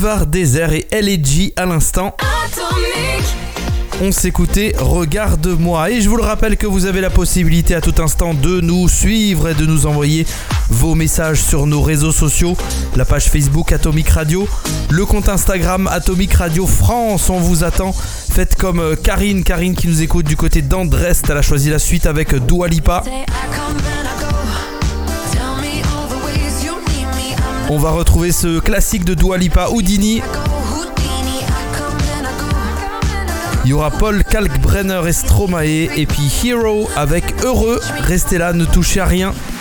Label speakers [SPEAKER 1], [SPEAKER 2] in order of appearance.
[SPEAKER 1] Boulevard Désert et L&G à l'instant. On s'écoutait Regarde-moi et je vous le rappelle que vous avez la possibilité à tout instant de nous suivre et de nous envoyer vos messages sur nos réseaux sociaux, la page Facebook Atomic Radio, le compte Instagram Atomic Radio France, on vous attend. Faites comme Karine qui nous écoute du côté d'Andrest, elle a choisi la suite avec Dua Lipa. On va retrouver ce classique de Dua Lipa, Houdini. Il y aura Paul Kalkbrenner et Stromae et puis Hero avec Heureux. Restez là, ne touchez à rien.